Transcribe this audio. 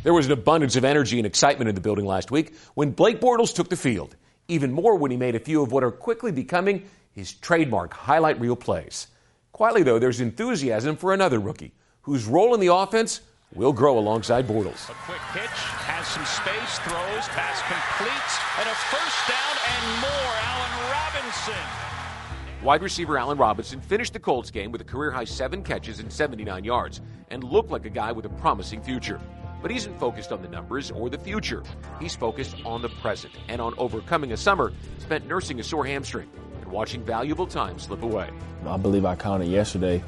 There was an abundance of energy and excitement in the building last week when Blake Bortles took the field. Even more when he made a few of what are quickly becoming his trademark highlight reel plays. Quietly, though, there's enthusiasm for another rookie whose role in the offense will grow alongside Bortles. A quick pitch, has some space, throws, pass completes, and a first down and more. Allen Robinson. Wide receiver Allen Robinson finished the Colts game with a career-high 7 catches and 79 yards and looked like a guy with a promising future. But he isn't focused on the numbers or the future. He's focused on the present and on overcoming a summer spent nursing a sore hamstring and watching valuable time slip away. I believe I counted yesterday